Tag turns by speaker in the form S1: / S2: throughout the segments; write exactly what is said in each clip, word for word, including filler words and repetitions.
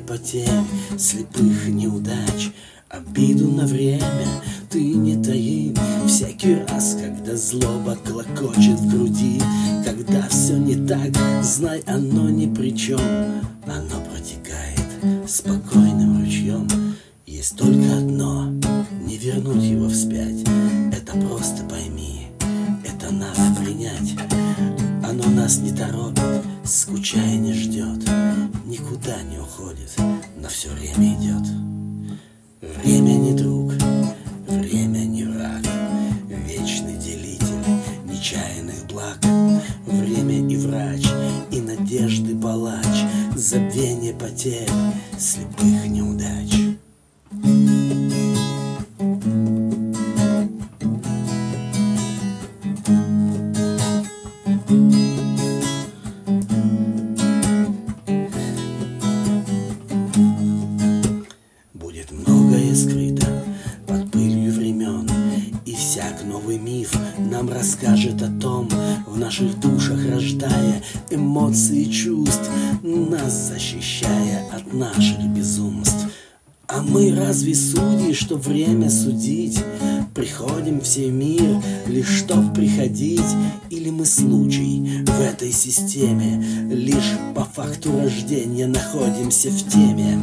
S1: потерь, слепых неудач. Обиду на время ты не таи всякий раз, когда злоба клокочет в груди. Когда все не так, знай, оно ни при чем. Оно протекает спокойным ручьем. Есть только одно — не вернуть его вспять. Это просто пойми, это надо принять. Оно нас не торопит, скучая не ждет, никуда не уходит, на все время идет. Время не друг, время не враг, вечный делитель нечаянных благ. Время и врач, и надежды палач, забвение потерь, слепых неудач. Будет многое скрыто под пылью времен, и всяк новый миф нам расскажет о том, в наших душах рождая эмоции чувств, нас защищая от наших безумств. А мы разве судьи, что время судить? Приходим все в мир лишь чтоб приходить? Или мы случай в этой системе, лишь по факту рождения находимся в теме?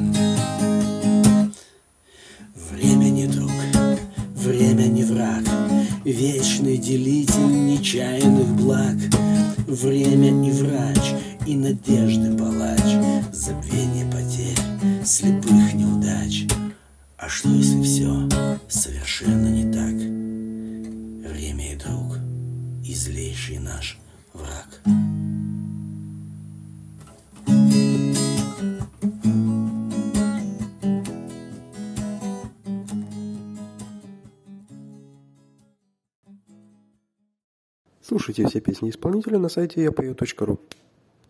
S1: Время не друг, время не враг, вечный делитель нечаянных благ. Время и врач, и надежды палач, забвение потерь, слепых неудач. А что если все совершенно не так? Время и друг, и злейший наш враг.
S2: Слушайте все песни исполнителя на сайте я пою точка ру.